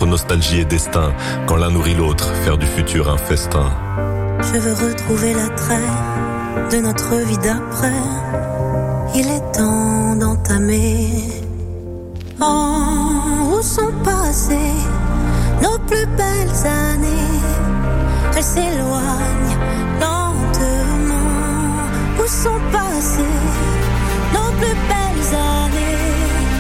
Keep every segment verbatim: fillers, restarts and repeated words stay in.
nostalgie et destin, quand l'un nourrit l'autre, faire du futur un festin. Je veux retrouver l'attrait de notre vie d'après. Il est temps d'entamer. Oh, où sont passées nos plus belles années? Elles s'éloignent lentement. Où sont passées nos plus belles années?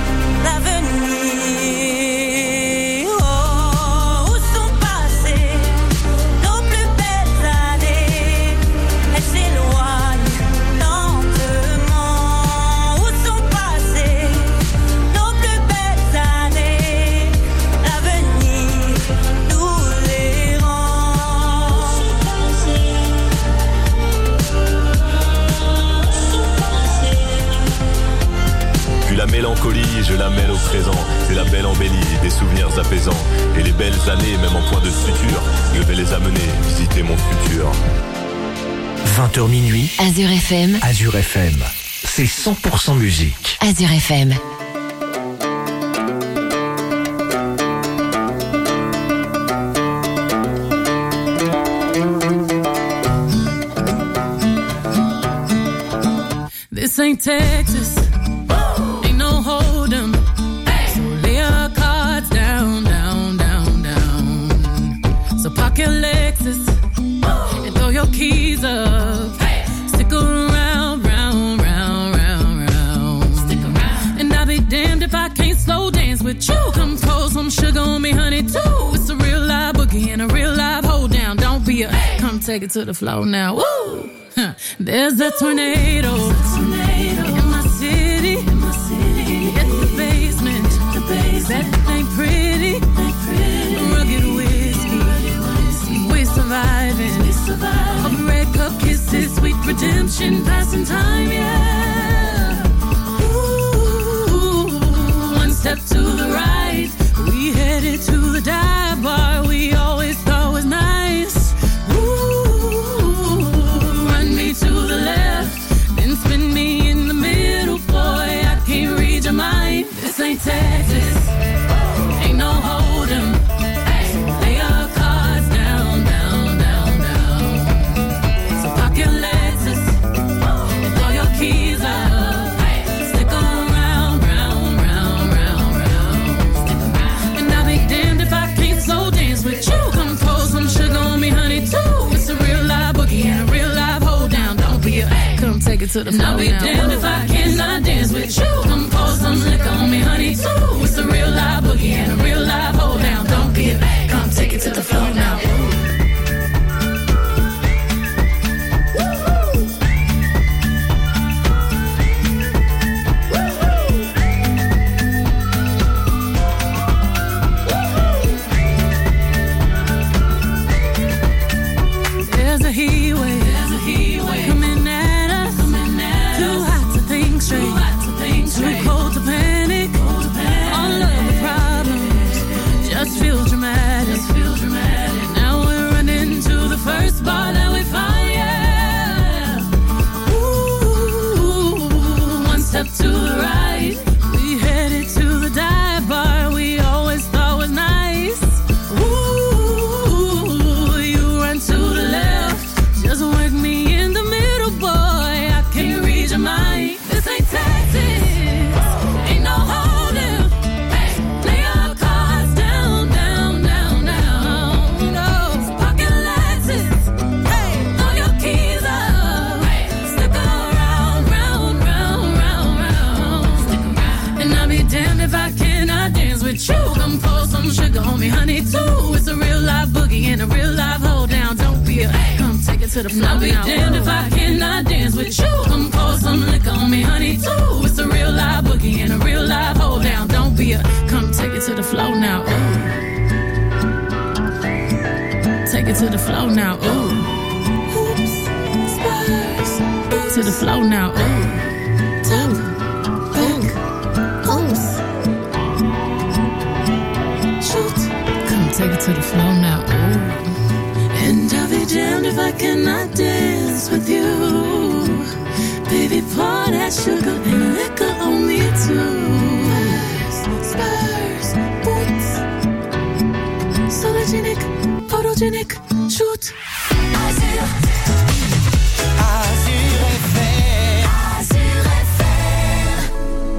L'avenir. Oh, où sont passées nos plus belles années? Elles s'éloignent lentement. Où sont passées nos plus belles années? L'avenir nous les rend. Puis la mélancolie, je la mêle au présent. C'est la belle embellie, des souvenirs apaisants. Et les belles années, même en point de suture, je vais les amener visiter mon futur. vingt heures minuit. Azur F M. Azur F M. C'est cent pour cent musique. Azur F M. This ain't Texas. Ain't no hold'em. So lay your cards down, down, down, down. So park your Lexus and throw your keys up. Stick around, round, round, round, round. Stick around. And I'll be damned if I can't slow dance with you. Come pour some sugar on me, honey, too. It's a real live boogie and a real live hold down. Don't be a come take it to the floor now. Woo! Huh. There's a tornado. In my city, in my city, at the basement, the basement. That ain't pretty, ain't pretty. Rugged whiskey, we surviving. We surviving. Of red cup kisses, sweet redemption, passing time, yeah. Ooh, one step to the right, we headed to the dive bar we always thought was nice. Ooh, run me to the left, then spin me in the middle, boy, I can't read your mind. This ain't Texas, ain't no hold'em. Lay your cards down, down, down, down. So park your Lexus and throw your keys up. Stick around, round, round, round, round. And I'll be damned if I can't slow dance with you. Come pour some sugar on me, honey, too. It's a real live boogie and a real live hold down. Don't be a come take it to the floor now. I'll be damned if I cannot dance with you. Come pour some liquor on me, honey, too. It's a real live boogie and a real live hold down. Don't be a come take it to the floor now. There's a heat wave, there's a heat wave coming at us, coming at too hot to think straight, too hot to think straight, too cold to panic, cold to panic. All of the problems just feel dramatic, just feel dramatic. Now we're running to the first bar that we find, yeah. Ooh, one step to the right, we headed to the dive bar we always thought was nice. Ooh, you run to the left, just work me in the middle, boy, I can't read your mind. This ain't Texas, ain't no hold'em. Lay your cards down, down, down, down. No, pocket Lexus, throw your keys up. Stick around, round, round, round, round. And I'll be damned if I cannot dance with you. Come pour some sugar on me, honey, too. It's a real live boogie and a real live hold down. Don't be a come take it to the floor. I'll be damned if I cannot dance with you. Come pour some liquor on me, honey, too. It's a real live boogie and a real live hold down. Don't be a come take it to the floor now. Ooh. Take it to the floor now. Ooh. Oops, spurs. To the floor now. Ooh. Ooh. Ooh. Oops. Shoot. Come take it to the floor now. Ooh. And I'll be damned if I cannot dance with you. Baby, pour that sugar and liquor on me too. Spurs, spurs, boots. photogenic, shoot. Azur. Azur F M. Azur F M.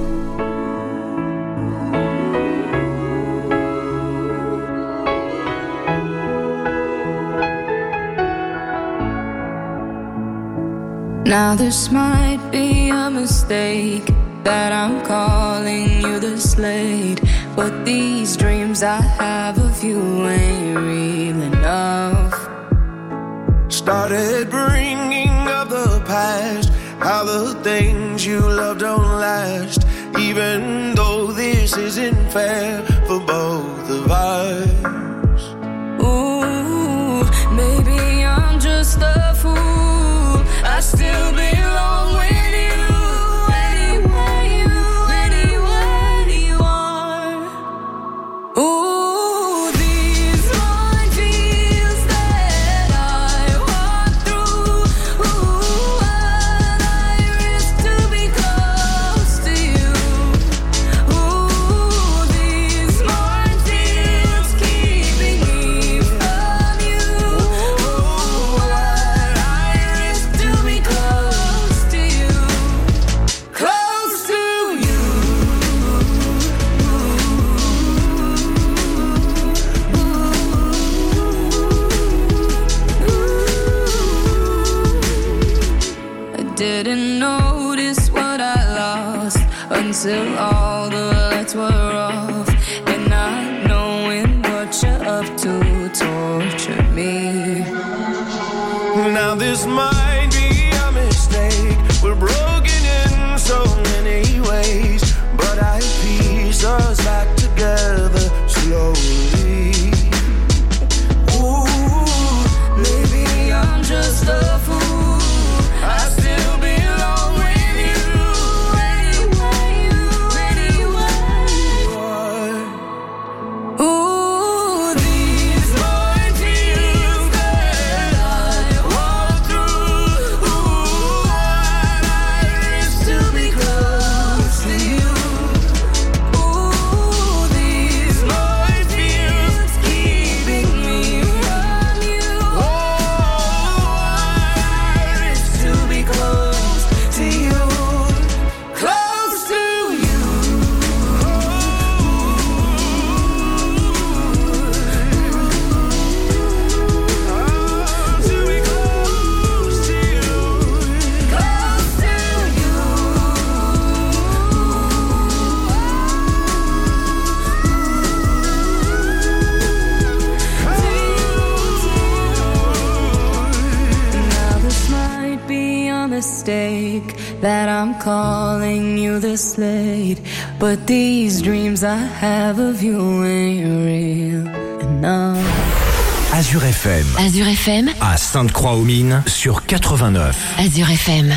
Now this might be a mistake that I'm calling you the Slade, but these dreams I have of you ain't real enough. Started bringing up the past, how the things you love don't last, even though this isn't fair for both of us. Ooh, maybe I'm just a fool, I still belong with you. Didn't notice what I lost until all the lights were off, and not knowing what you're up to torture me. Now this might be a mistake, we're broken in so many ways, but I piece us back together slowly. Ooh, maybe I'm just a fool, I still belong with you, anyway, anyway. Ooh, these minefields that I walk through, ooh, I risk to be close to you. Ooh, these minefields keeping me from you. Oh, I risk to be close to you, close to you. To be close to you. Close to you. Now this might be a mistake that I'm calling you the Slade, but these dreams I have of you ain't real enough. Azur F M. Azur F M. À Sainte-Croix-aux-Mines sur quatre-vingt-neuf. Azur F M.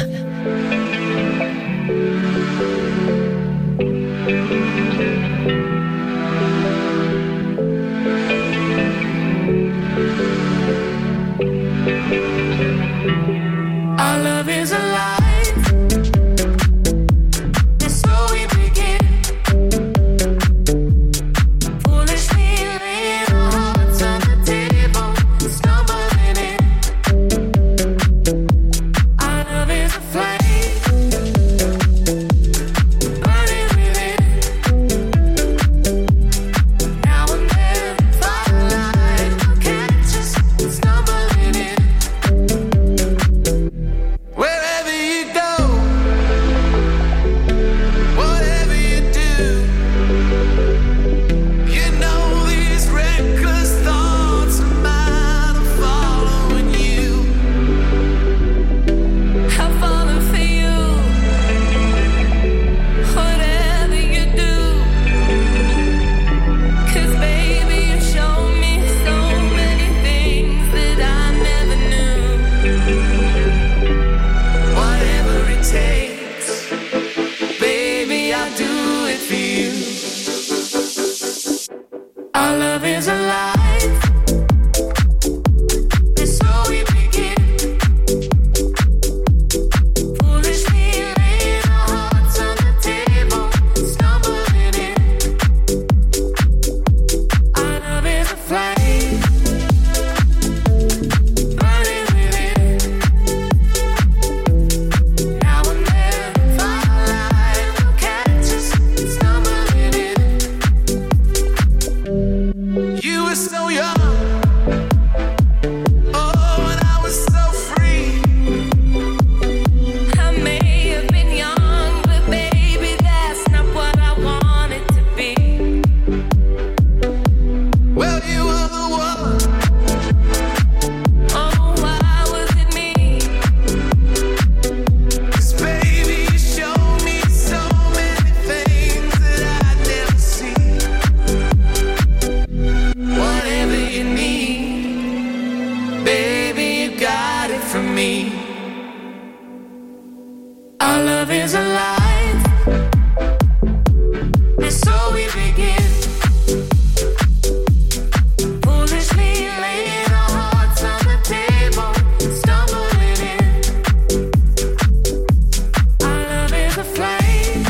Our love is alive, and so we begin. Foolishly laying our hearts on the table, stumbling in. Our love is a flame, burning within. Now and then, firelight will catch us stumbling in. Wherever you go, whatever you do, you know these reckless thoughts of mine are following you. I'm falling for you, whatever you do. 'Cause baby, you show me so many things that I never knew. Whatever it takes, baby, I'll do it for you. Our love is alive, and so we begin. Foolishly laying our hearts on the table, stumbling in. Our love is a flame, so young. Oh, and I was so free. I may have been young, but baby, that's not what I wanted to be. Well, you were the one. Oh, why was it me? 'Cause baby, you showed me so many things that I'd never seen. Whatever you need, baby, you got it from me. Our love is alive, and so we begin. Foolishly laying our hearts on the table, stumbling in. Our love is a flame,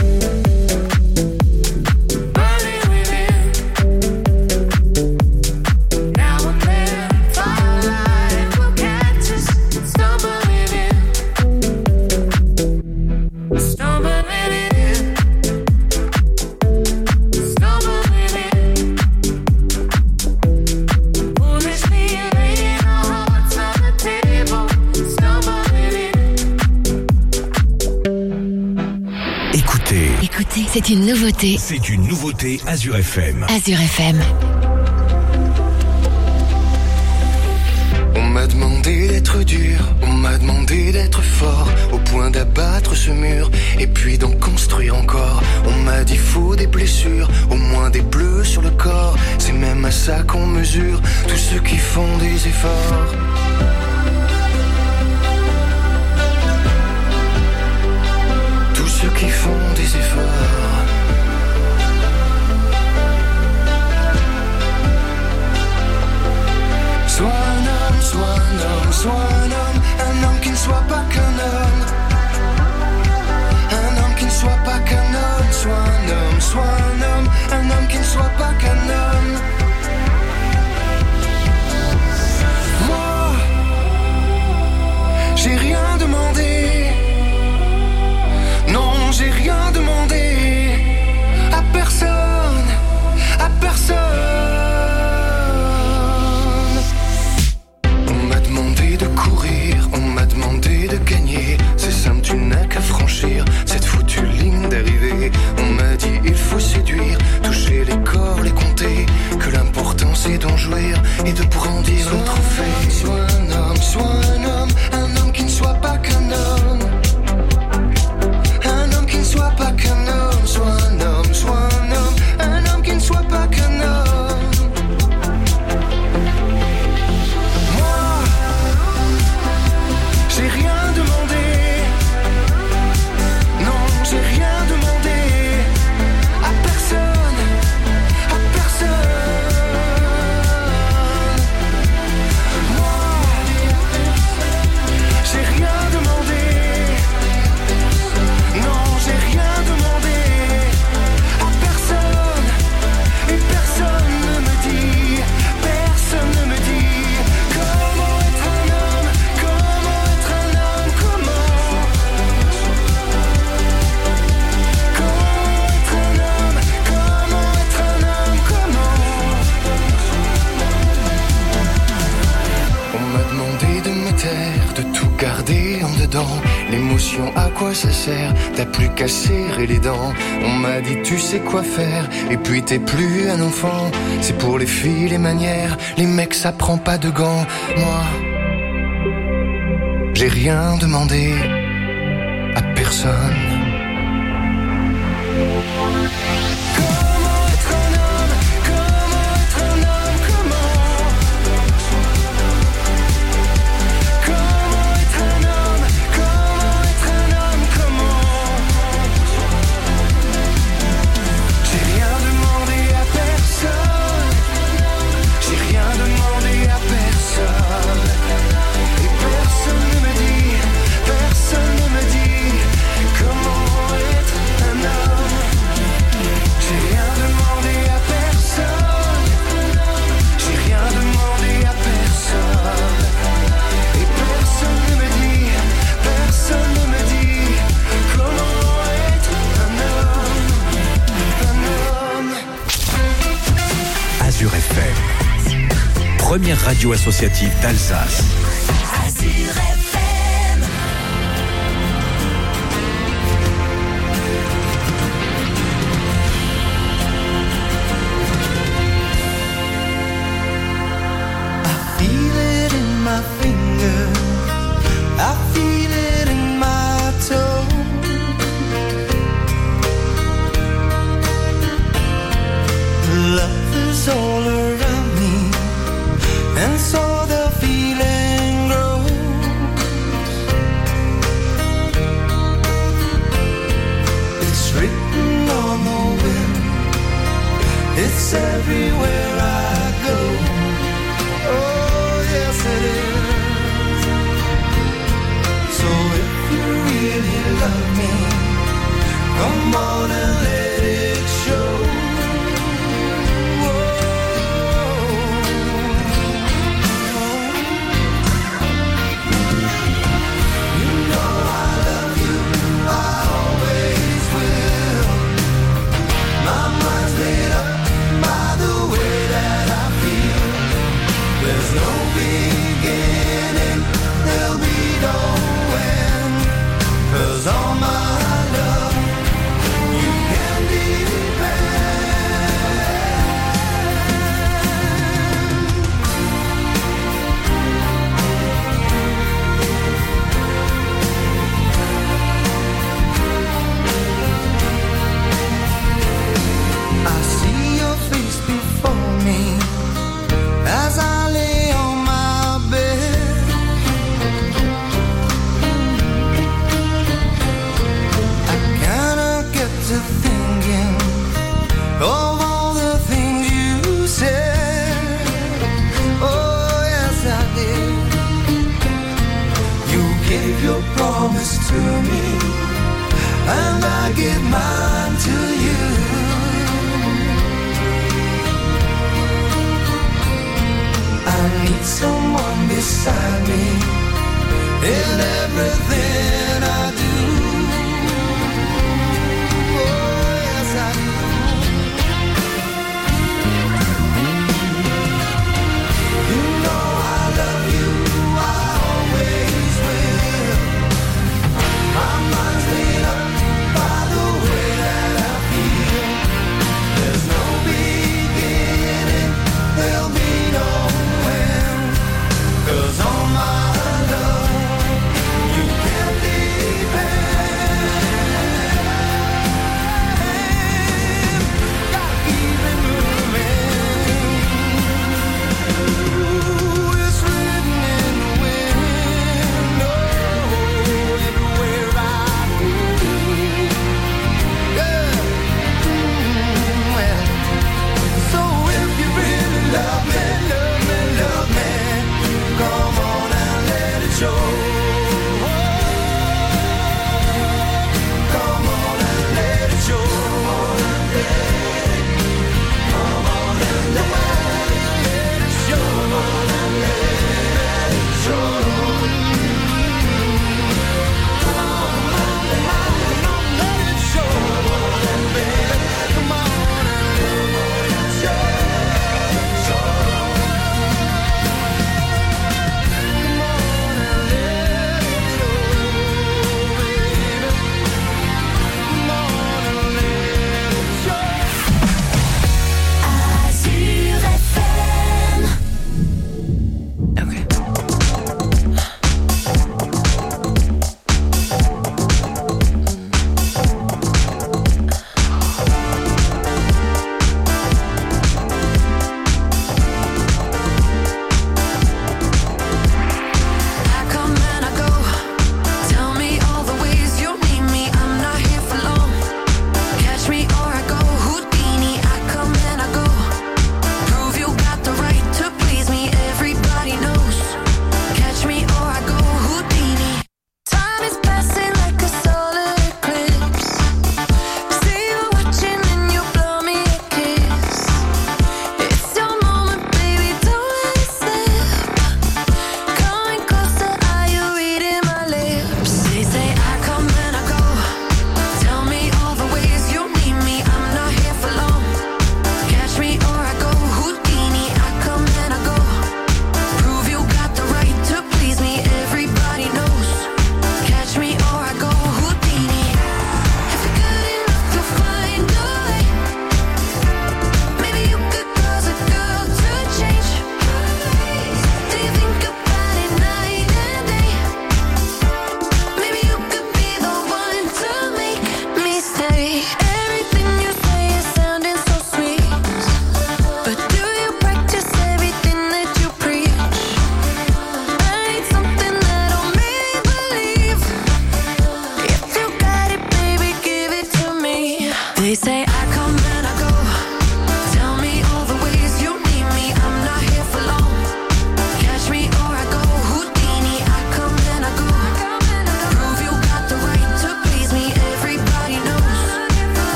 burning within. Now and then, firelight will catch us, stumbling in. Stumbling in. Stumbling in. Foolishly laying our hearts on the table, stumbling in. Écoutez, Écoutez, c'est une nouveauté c'est une nouveauté Azure F M. Azure F M. On m'a demandé d'être dur, on m'a demandé d'être fort, au point d'abattre ce mur, et puis d'en construire encore. On m'a dit faut des blessures, au moins des bleus sur le corps. C'est même à ça qu'on mesure tous ceux qui font des efforts. Tous ceux qui font des efforts. Sois un homme, sois un homme, sois un homme, un homme qui ne soit pas qu'un homme. Un homme qui ne soit pas qu'un homme, sois un homme, sois un homme, un homme qui ne soit pas qu'un homme. Moi, j'ai rien demandé. Non, j'ai rien demandé à personne, à personne. On m'a demandé de courir, on m'a demandé de gagner. C'est simple, tu n'as qu'à franchir cette foutue ligne d'arrivée. On m'a dit il faut séduire, toucher les corps, les compter. Que l'important c'est d'en jouir et de brandir le trophée. Sois un homme, sois un homme, un homme qui ne soit pas qu'un homme. Un homme qui ne soit pas qu'un homme, sois un homme, sois un homme, un homme qui ne soit pas qu'un homme. Moi, j'ai rien demandé. Non, j'ai rien demandé à personne, à personne. Moi, j'ai rien demandé. Non, j'ai rien demandé à personne. Et personne ne me dit, personne ne me dit comment être un homme, comment être un homme, comment. Comment être un homme, comment être un homme, comment. On m'a demandé de me taire, de tout garder en dedans. L'émotion, à quoi ça sert? T'as plus qu'à serrer les dents. On m'a dit tu sais quoi faire, et puis t'es plus un enfant. C'est pour les filles les manières, les mecs ça prend pas de gants. Moi, j'ai rien demandé à personne. Comment être un homme, comment être un homme, comment. Comment être un homme, comment être un homme, comment. J'ai rien demandé à personne. J'ai rien demandé à personne. Et personne ne me dit, personne ne me dit comment être un homme. J'ai rien demandé à personne. J'ai rien demandé à personne. Et personne ne me dit, personne ne me dit comment être un homme, un homme. Azure F M. Première radio associative d'Alsace. Azure F M. I feel it in my finger, I feel it in my toe. Love is all around me, and so the feeling grows. It's written on the wind, it's everywhere I go. Oh yes it is. So if you really love me, come on and let it show. All my love, you can I see your face before me as I lay on my bed. I kinda get to thinking of all the things you said. Oh yes I did. You gave your promise to me, and I give mine to you. I need someone beside me in everything I do. Oh yes I do. You know I love you, I always will. My mind's made up by the way that I feel. There's no beginning, there'll be no end. 'Cause all my love, you can depend.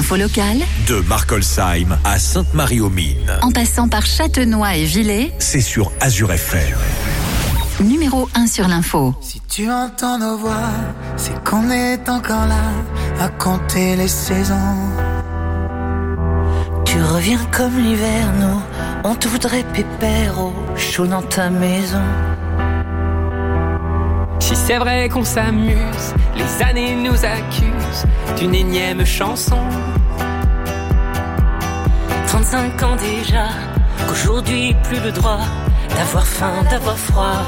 l'info locale, De Markolsheim à Sainte-Marie-aux-Mines. en passant par Châtenois et Villers, C'est sur Azure F M. numéro un sur l'info. Si tu entends nos voix, c'est qu'on est encore là à compter les saisons. Tu reviens comme l'hiver, nous, on te voudrait pépère au chaud dans ta maison. Si c'est vrai qu'on s'amuse, les années nous accusent d'une énième chanson. trente-cinq ans déjà, qu'aujourd'hui plus le droit d'avoir faim, d'avoir froid.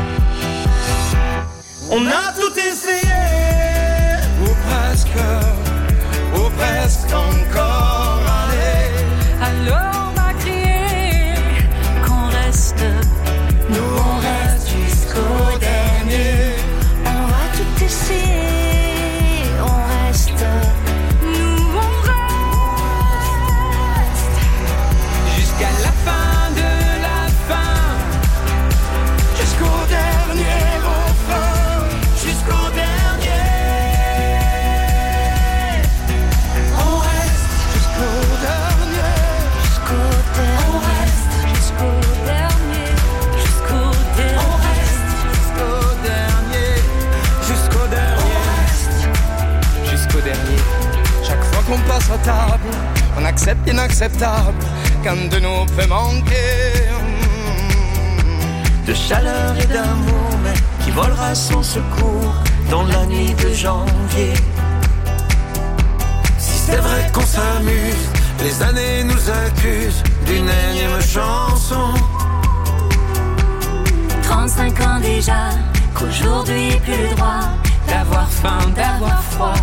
On a tout essayé, ou presque, ou presque encore. Allez, Alors on va crier Qu'on reste, nous on reste jusqu'au dernier. On va tout essayer, on reste, nous on reste jusqu'à la fin de la fin, jusqu'au dernier refrain, jusqu'au dernier. On reste jusqu'au dernier, jusqu'au dernier. on reste Jusqu'au dernier, jusqu'au dernier. on reste jusqu'au dernier, jusqu'au dernier. jusqu'au dernier. Chaque fois qu'on passe à table, on accepte l'inacceptable, qu'un de nous peut manquer. De chaleur et d'amour, mais qui volera sans secours dans la nuit de janvier. Si c'est vrai qu'on s'amuse, les années nous accusent d'une énième chanson. trente-cinq ans déjà, qu'aujourd'hui plus le droit D'avoir faim, d'avoir froid.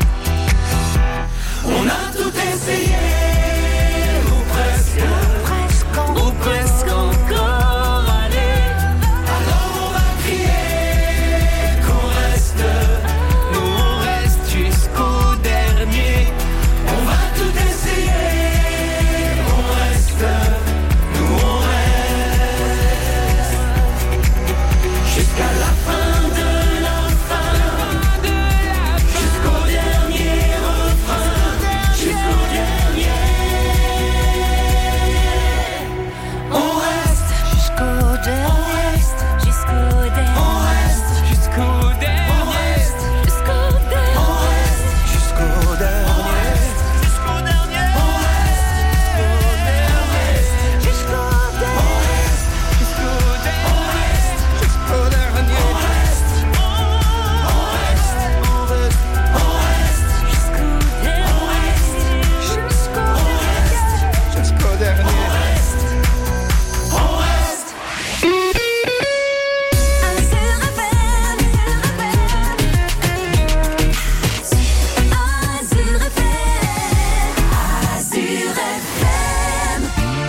On a tout essayé, ou presque, presque, ou presque encore. Allez, alors on va crier qu'on reste, Nous on reste jusqu'au dernier. on va tout essayer, on reste, nous on reste, jusqu'à la fin de la fin, jusqu'au dernier refrain, jusqu'au dernier. On reste, jusqu'au dernier, jusqu'au dernier. on reste, Jusqu'au dernier. Jusqu'au dernier. on reste, jusqu'au dernier, jusqu'au dernier. On reste, Jusqu'au dernier. on reste, jusqu'au dernier, jusqu'au dernier. On reste, on reste, on reste, on reste, Jusqu'au dernier. Jusqu'au jusqu'au dernier. On reste, on reste. Azure F M. Azure F M. Azure F M.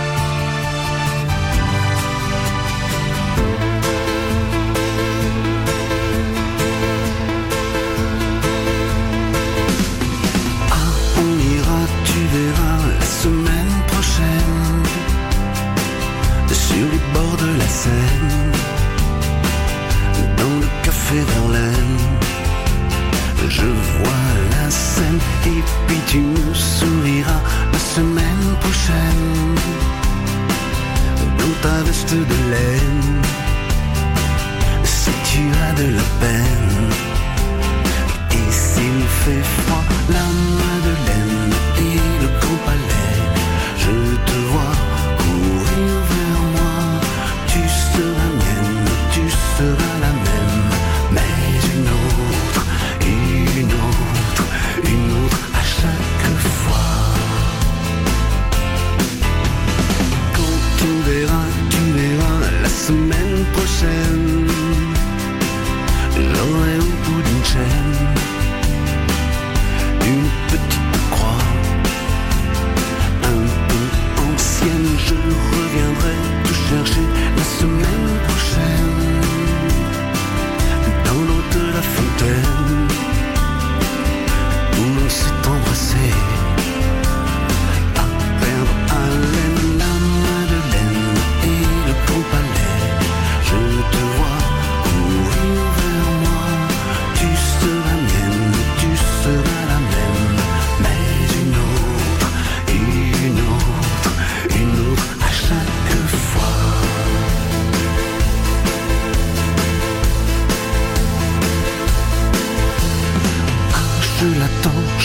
On ira, tu verras, la semaine prochaine, sur les bords de la Seine, dans le café Verlaine. Je vois la scène et puis tu me souriras la semaine prochaine, dans ta veste de laine, si tu as de la peine. Et s'il fait froid, la Madeleine et le Grand Palais, je te vois courir vers moi. Tu seras mienne, tu seras la même, mais une autre, une autre, une autre à chaque fois. Quand tu verras, tu verras la semaine prochaine, j'aurai au bout d'une chaîne une petite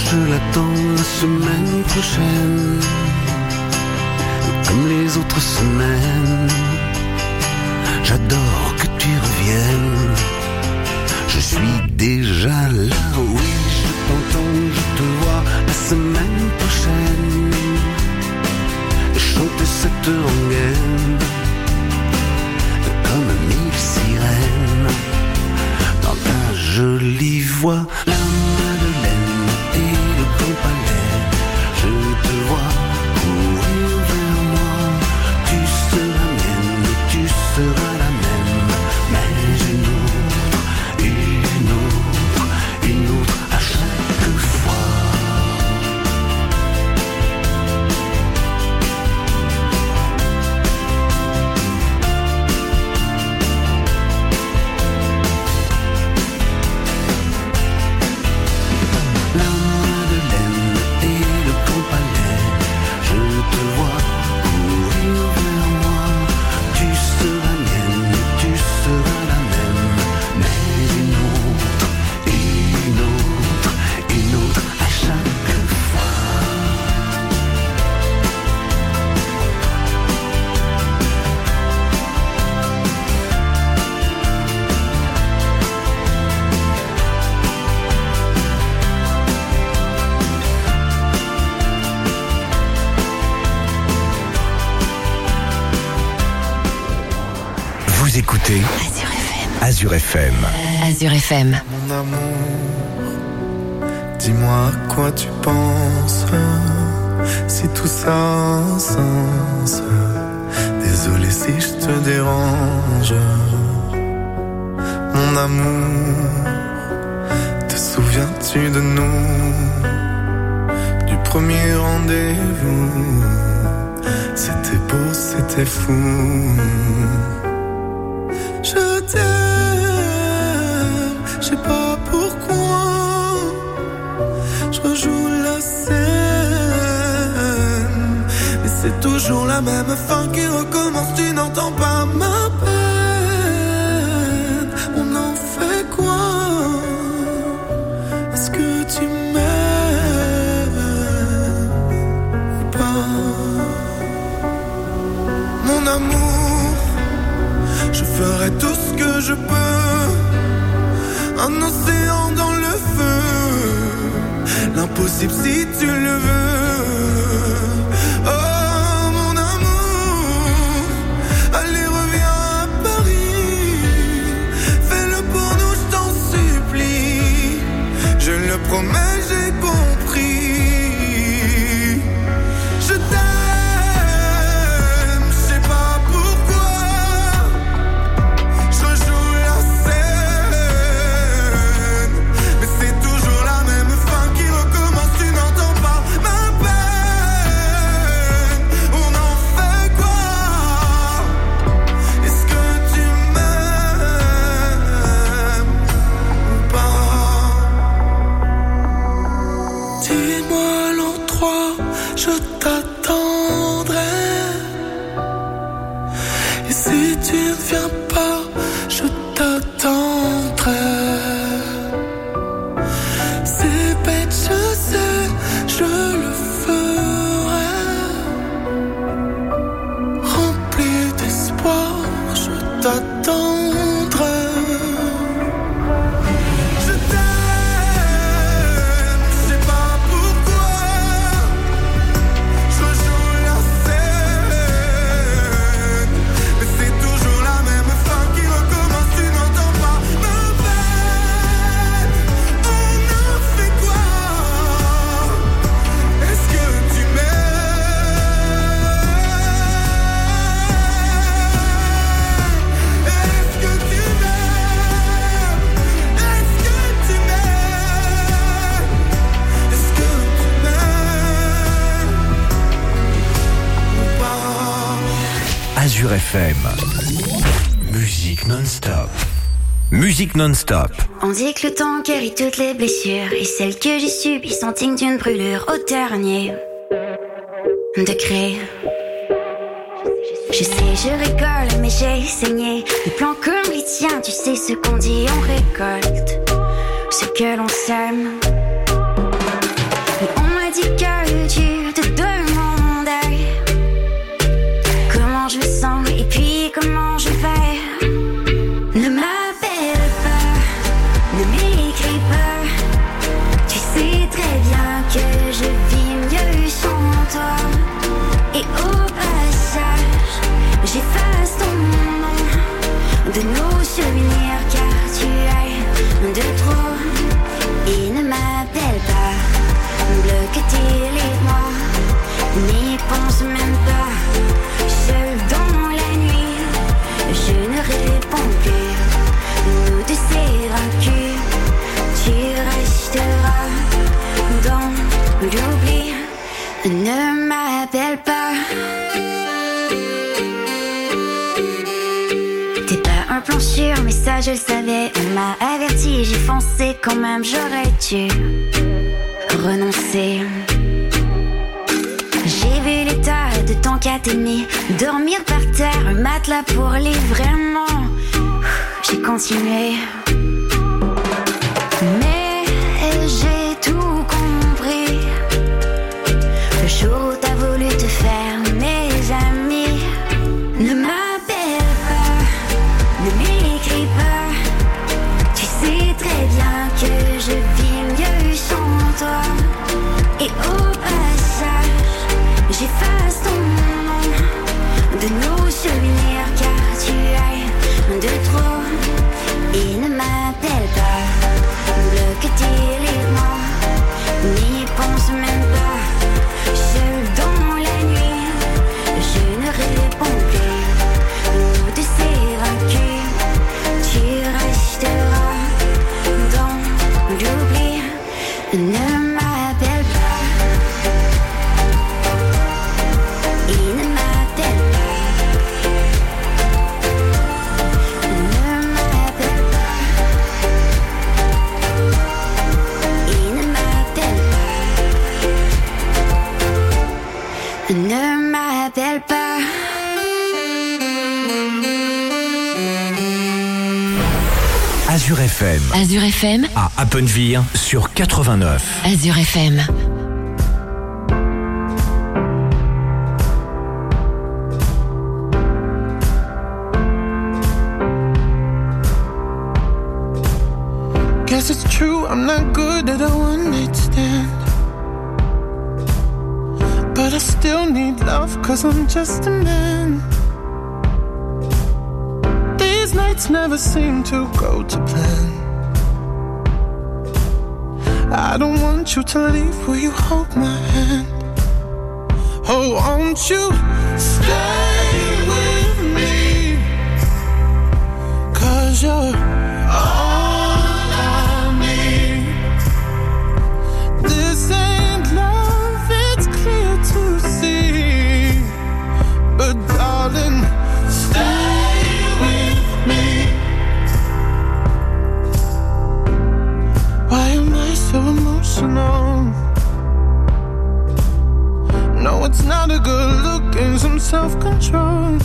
je l'attends la semaine prochaine, comme les autres semaines. J'adore que tu reviennes. Je suis déjà là, oui, je t'entends, je te vois la semaine prochaine. Chanter cette rengaine comme mille sirènes dans ta jolie voix. La Madeleine et le Grand Palais, je te vois courir vers moi. Tu seras mienne et tu seras la même, mais une autre, une autre, une autre à chaque fois. La Madeleine et le Grand Palais, je te vois courir vers moi. Tu seras mienne et tu seras la même, mais une autre, une autre, une autre à chaque fois. Vous écoutez Azure F M. Azure F M. Mon amour, dis-moi à quoi tu penses, si tout ça a un sens. Désolé si je te dérange. Mon amour, te souviens-tu de nous, du premier rendez-vous? C'était beau, c'était fou. Je t'aime, je sais pas pourquoi. Je rejoue la scène, mais c'est toujours la même fin qui recommence. Tu n'entends pas ma peine. On en fait quoi? Est-ce que tu m'aimes ou pas? Mon amour, je ferai tout ce que je peux. Un océan dans le feu, l'impossible si tu le veux. Oh mon amour, allez reviens à Paris. Fais-le pour nous, je t'en supplie. Je le promets, j'ai compris. Je t'aime, je sais pas pourquoi. Je rejoue la scène, mais c'est toujours la même fin qui recommence. Tu n'entends pas ma peine. On en fait quoi? Est-ce que tu m'aimes ou pas? Dis-moi l'endroit, je t'attendrai. Et si tu ne viens pas, je t'attendrai. C'est bête, je sais, je le ferai. Rempli d'espoir, je t'attendrai. Je t'aime, je sais pas pourquoi. Je rejoue la scène, mais c'est toujours la même fin qui recommence. Tu n'entends pas ma peine. On en fait quoi? Est-ce que tu m'aimes? Est-ce que tu m'aimes? Est-ce que tu m'aimes? Est-ce que tu m'aimes ou pas? Azure F M. Musique non-stop. Musique non-stop. On dit que le temps guérit toutes les blessures, et celles que j'ai subies sont dignes d'une brûlure au dernier degré. Je sais, je rigole, mais j'ai saigné. Des plans comme les tiens, tu sais ce qu'on dit, on récolte ce que l'on sème. d'oubli. Ne m'appelle pas. T'es pas un plan sûr, mais ça je le savais. On m'a averti, j'ai foncé quand même, j'aurais dû renoncer. J'ai vu l'état de ton caténé, dormir par terre, un matelas pour les vraiment. J'ai continué, mais j'ai tout compris. Le jour où t'as voulu te faire mes amis. Ne m'appelle pas, ne m'écris pas. Tu sais très bien que je vis mieux sans toi. Et au passage, j'efface ton nom de nos souvenirs, car tu as de trop. Et ne m'appelle pas, bloque télé-moi, n'y pense même pas. Seul dans la nuit, je ne réponds plus. Nous de ces vaincus, tu resteras dans l'oubli. Ne m'appelle pas. Il ne m'appelle pas. Ne m'appelle pas. Il ne m'appelle pas. Ne m'appelle pas. Azure F M. Azure F M. À Appenvire sur quatre-vingt-neuf. Azure F M. Guess it's true, I'm not good at a one-night stand. But I still need love, cause I'm just a man. These nights never seem to go to plan. I don't want you to leave, will you hold my hand? Oh, won't you stay with me? Cause you're all I need. This ain't love, it's clear to see. But darling, stay with me. Why am I so emotional? No, it's not a good look, and some self-control.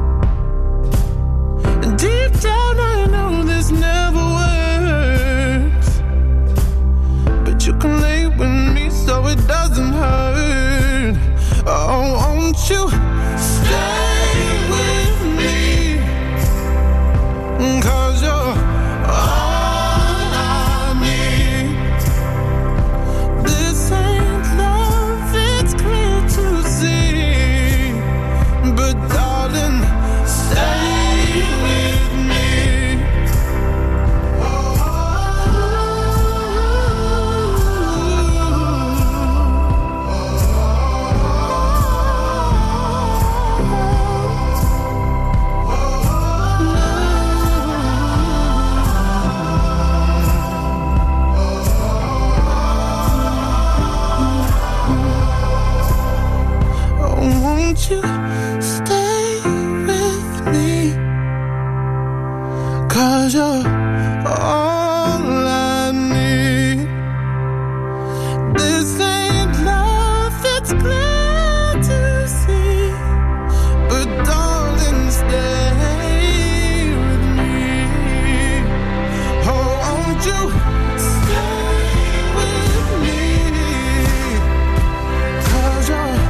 And deep down I know this never works, but you can lay with me so it doesn't hurt. Oh, won't you stay with me? Cause you're all I need. This ain't love, it's clear to see. But darling, stay with me. Oh, won't you stay with me? Cause you're all I need. This ain't love, it's clear to see. But darling, stay with me. Oh, won't you stay with me? Cause you're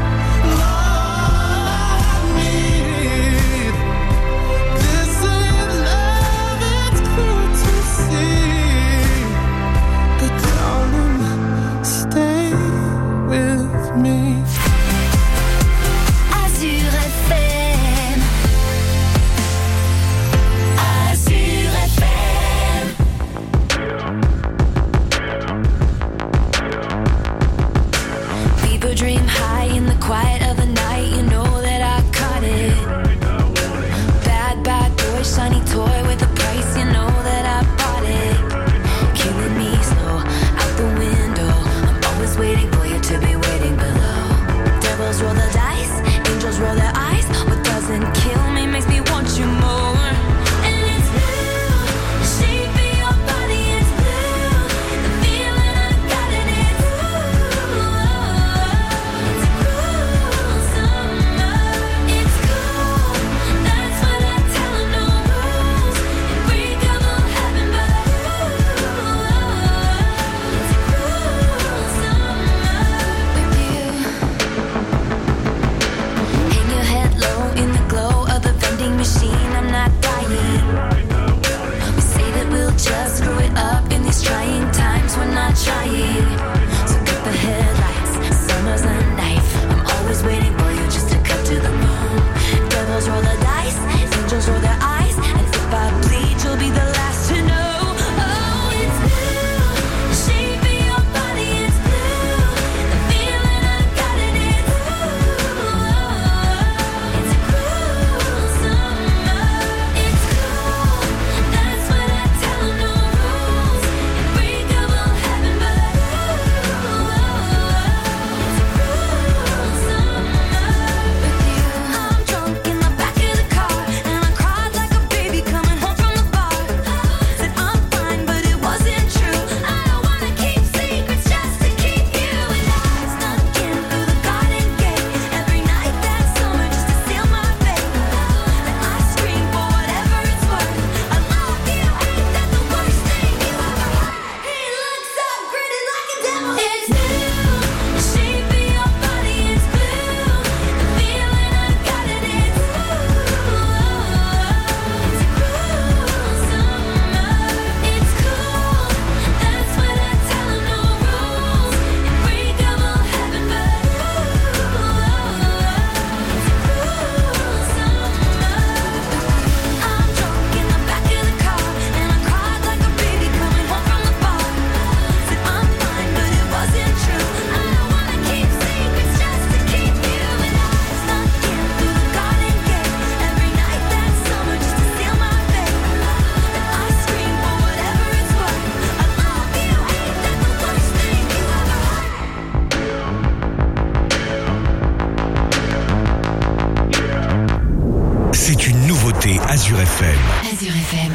all I need. This ain't love, it's clear to see. But darling, stay with me. Azure F M. Azure F M. People dream high in the quiet of the night. You know that I caught it. Bad, bad boy, shiny toy with a price. You know that I bought it. Killing me slow, out the window. I'm always waiting for you to Azure F M. Azure F M.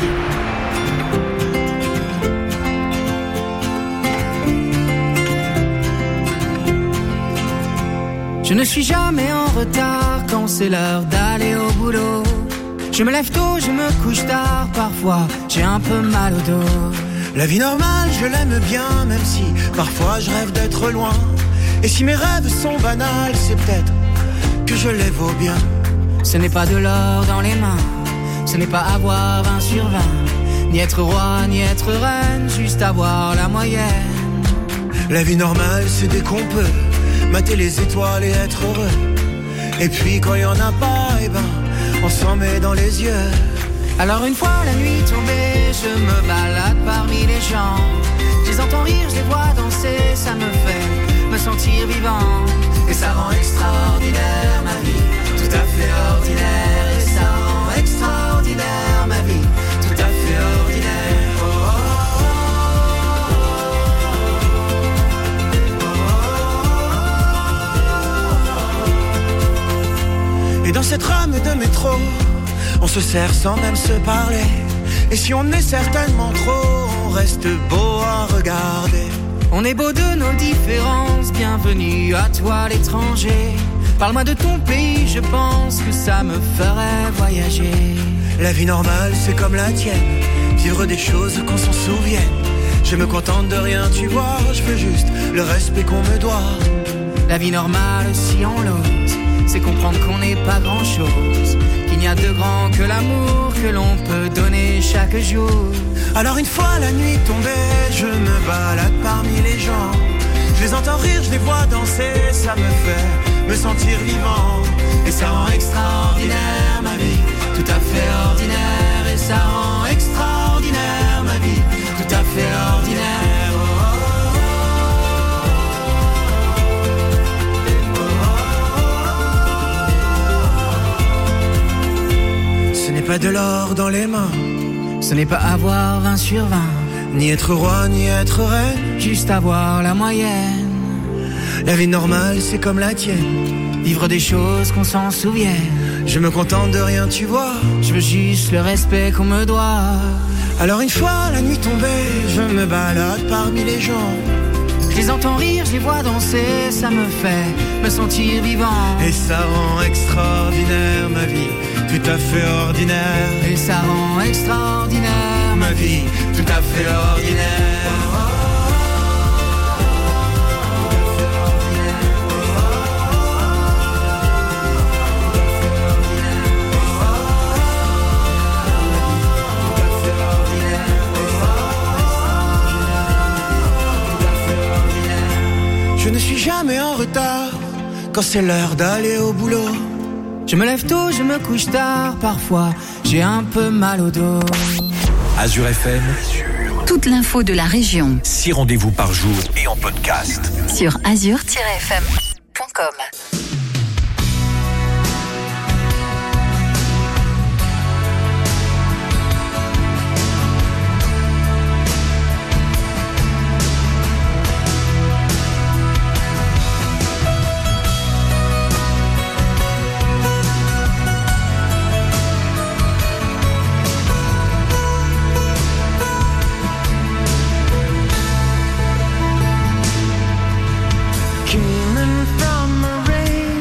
Je ne suis jamais en retard quand c'est l'heure d'aller au boulot. Je me lève tôt, je me couche tard, parfois j'ai un peu mal au dos. La vie normale, je l'aime bien, même si parfois je rêve d'être loin. Et si mes rêves sont banals, c'est peut-être que je les vaux bien. Ce n'est pas de l'or dans les mains, ce n'est pas avoir vingt sur vingt, ni être roi, ni être reine, juste avoir la moyenne. La vie normale, c'est dès qu'on peut mater les étoiles et être heureux. Et puis quand il y en a pas, eh ben, on s'en met dans les yeux. Alors une fois la nuit tombée, je me balade parmi les gens. Je les entends rire, je les vois danser, ça me fait me sentir vivant. Et ça rend extraordinaire ma vie, tout à fait ordinaire. Et ça rend extraordinaire ma vie, tout à fait ordinaire. Oh, oh, oh, oh. Et dans cette rame de métro, on se serre sans même se parler. Et si on est certainement trop, on reste beau à regarder. On est beau de nos différences, bienvenue à toi l'étranger. Parle-moi de ton pays, je pense que ça me ferait voyager. La vie normale, c'est comme la tienne, vivre des choses qu'on s'en souvienne. Je me contente de rien, tu vois, je veux juste le respect qu'on me doit. La vie normale, si on l'ose, c'est comprendre qu'on n'est pas grand-chose, qu'il n'y a de grand que l'amour que l'on peut donner chaque jour. Alors une fois la nuit tombée, je me balade parmi les gens. Je les entends rire, je les vois danser, ça me fait me sentir vivant. Et ça rend extraordinaire ma vie, tout à fait ordinaire. Et ça rend extraordinaire ma vie, tout à fait ordinaire. Oh, oh, oh. Ce n'est pas de l'or dans les mains, ce n'est pas avoir vingt sur vingt, ni être roi, ni être reine, juste avoir la moyenne. La vie normale, c'est comme la tienne, vivre des choses qu'on s'en souvienne. Je me contente de rien, tu vois, je veux juste le respect qu'on me doit. Alors une fois la nuit tombée, je me balade parmi les gens. Je les entends rire, je les vois danser, ça me fait me sentir vivant. Et ça rend extraordinaire ma vie, tout à fait ordinaire. Et ça rend extraordinaire ma vie, tout à fait ordinaire. Je ne suis jamais en retard quand c'est l'heure d'aller au boulot. Je me lève tôt, je me couche tard, parfois j'ai un peu mal au dos. Azure F M, toute l'info de la région. six rendez-vous par jour et en podcast. Sur azure tiret f m point com. Came in from a rain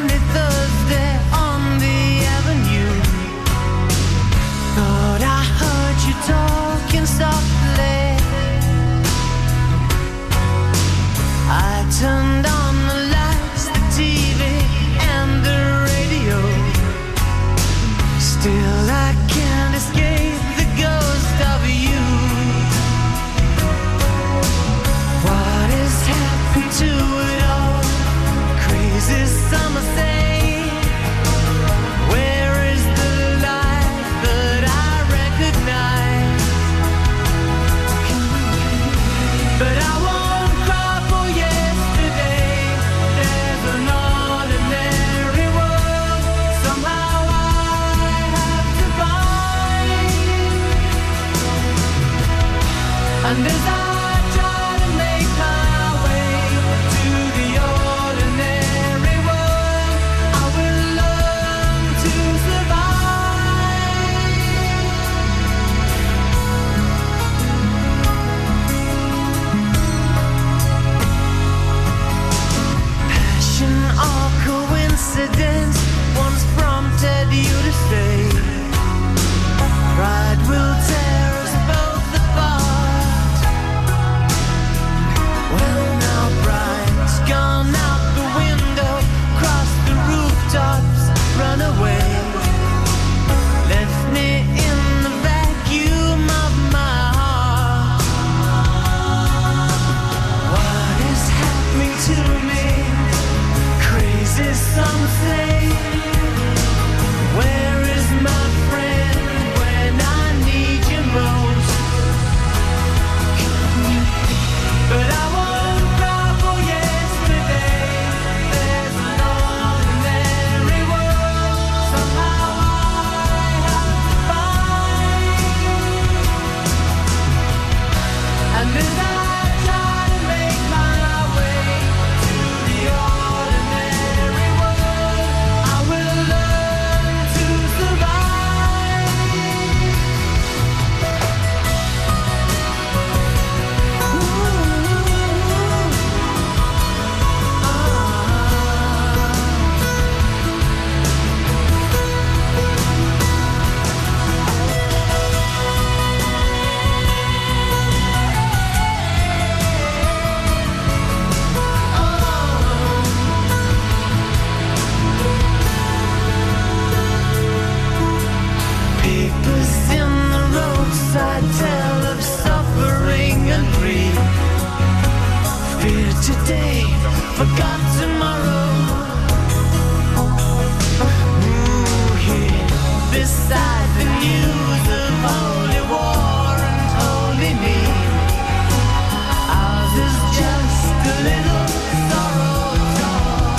today, forgot tomorrow. Ooh, here, beside the news of holy war and holy need, ours is just a little sorrow talk.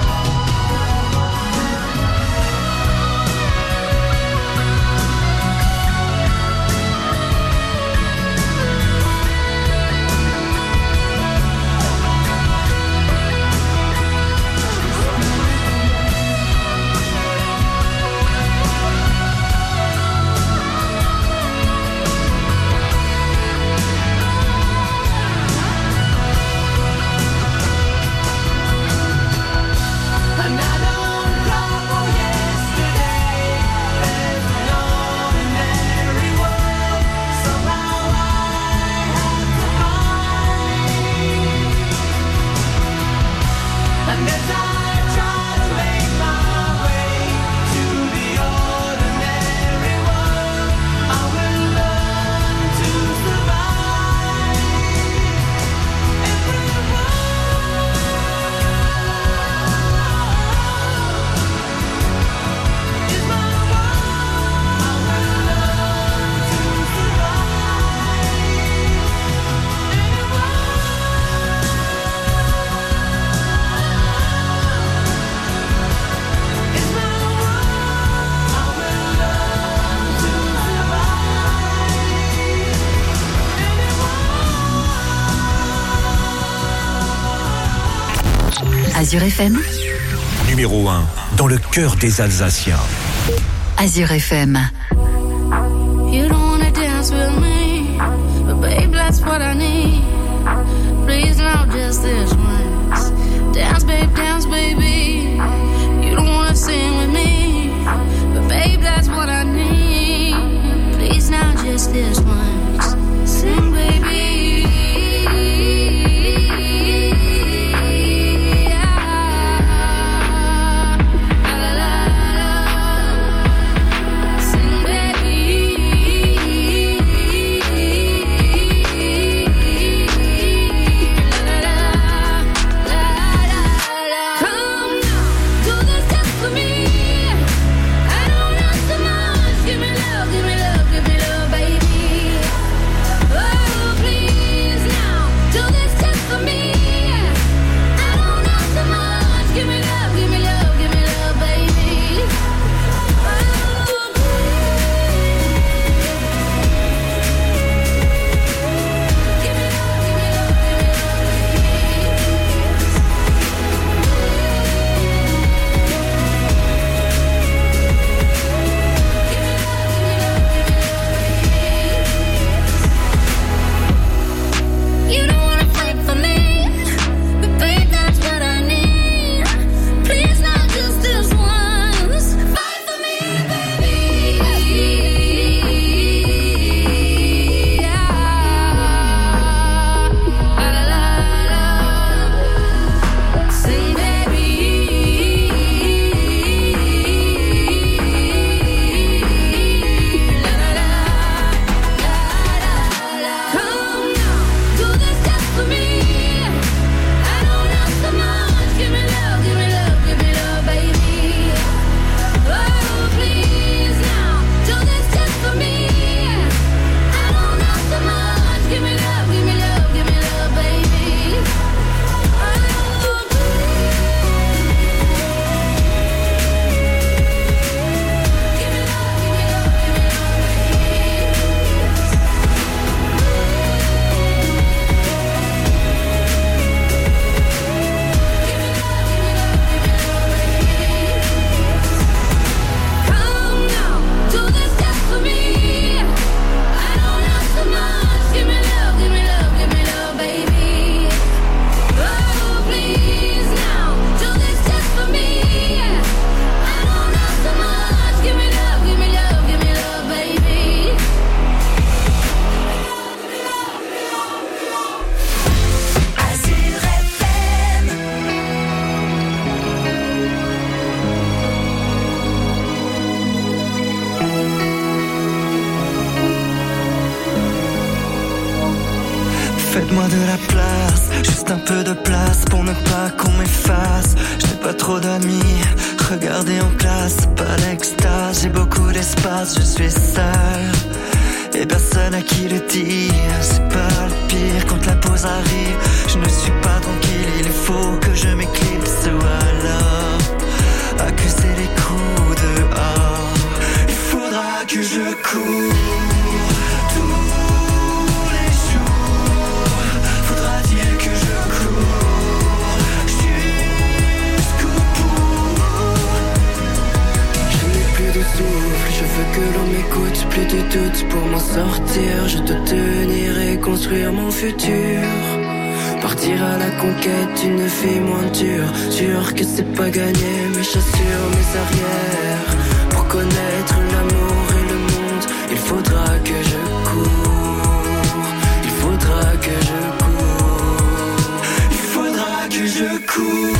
And I don't cry for yesterday. There's an ordinary world somehow I have to find. And as I try to make my way to the ordinary world, I will learn to survive. Every Azure F M, Numéro un, dans le cœur des Alsaciens. Azure F M. You don't wanna dance with me, but babe, that's what I need. Please, not just this once. Dance, babe, dance, baby. You don't wanna sing with me, but babe, that's what I need. Please, not just this once. Sing, baby. Faites-moi de la place, Juste un peu de place pour ne pas qu'on m'efface. Je n'ai pas trop d'amis, regardez en classe, c'est pas l'extase. J'ai beaucoup d'espace, je suis seul et personne à qui le dire. C'est pas le pire quand la pause arrive. Je ne suis pas tranquille, il faut que je m'éclipse ou alors accuser les coups dehors. Il faudra que je cours tous les jours. Faudra-t-il que je cours jusqu'au bout. Je n'ai plus de souffle, je veux que l'on m'écoute. Plus de doute pour m'en sortir. Je dois tenir et construire mon futur. Partir à la conquête d'une vie moins dure. Sûr que c'est pas gagné, mais j'assure mes arrières. Pour connaître l'amour et le monde, il faudra que je cours. Il faudra que je cours. Il faudra que je cours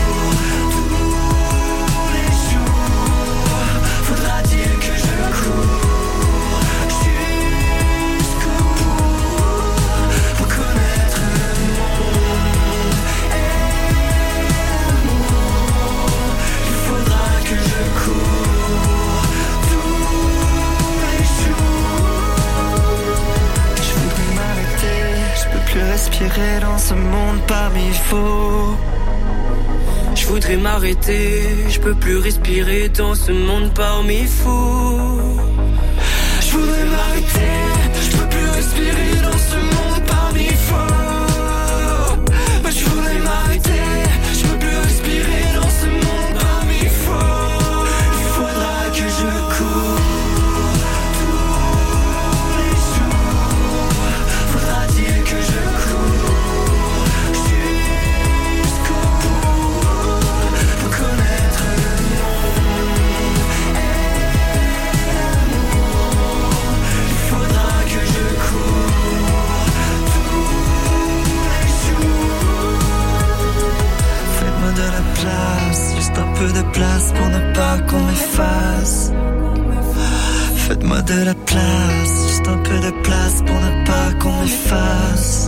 tous les jours. Faudra-t-il que je cours jusqu'au bout pour connaître respirer dans ce monde parmi faux. Je voudrais m'arrêter, je peux plus respirer dans ce monde parmi fous. Je voudrais m'arrêter, je peux plus respirer dans ce monde parmi faux. Mais je voudrais m'arrêter, je peux plus respirer dans ce monde parmi faux. Il faudra que je cours tous les jours. Faudra-t-il que je juste un peu de place pour ne pas qu'on m'efface. Faites-moi de la place, juste un peu de place pour ne pas qu'on m'efface.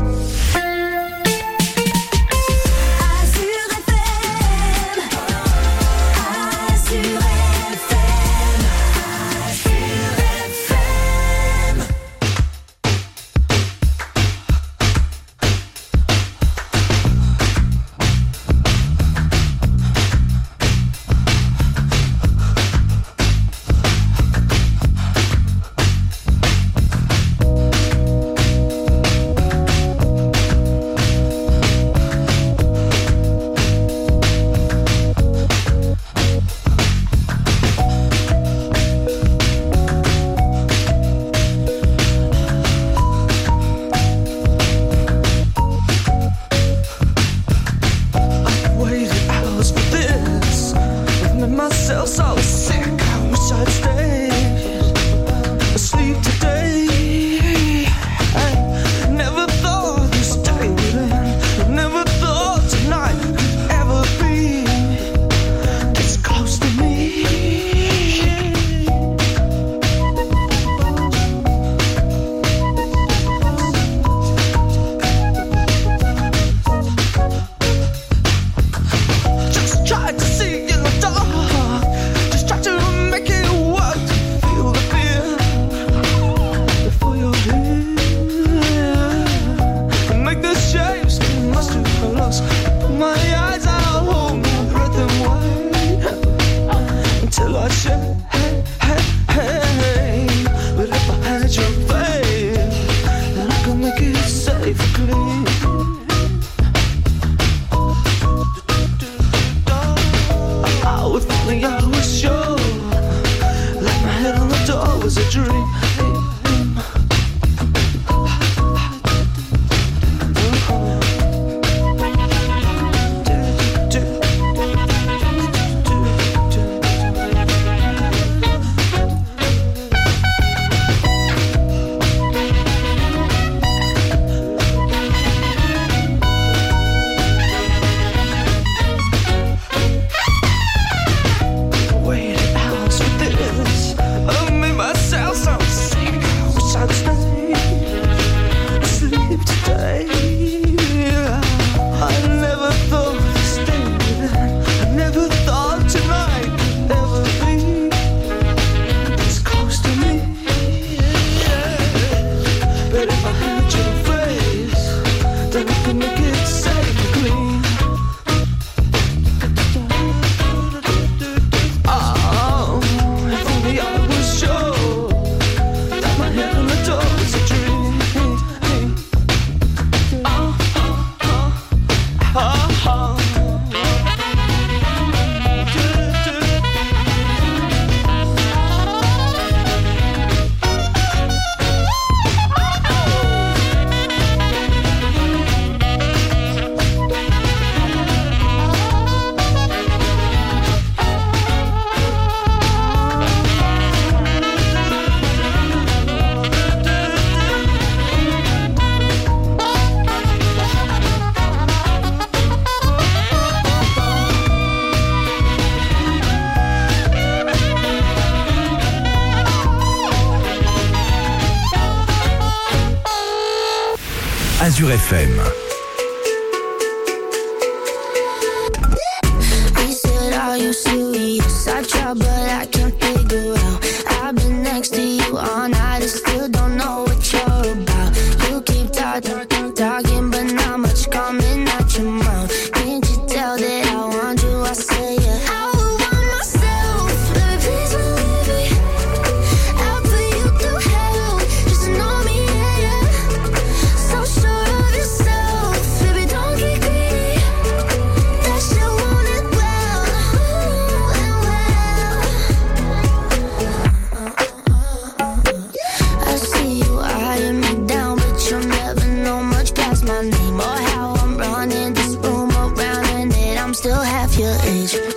Azure F M. He said, are you serious? I try but I can't figure out. I've been next to you all night and still don't know what you're about. You keep talking, talking but not much coming out your mouth. Can't you tell that I want you? I say yeah. I would want myself, baby, please believe me. I'll put you through hell, just to know me, yeah, yeah. So sure of yourself, baby, don't get greedy. That shit want it well, ooh, and well. I see you eyeing me down, but you'll never know much past my name or how I'm running this room around, and that I'm still half your age.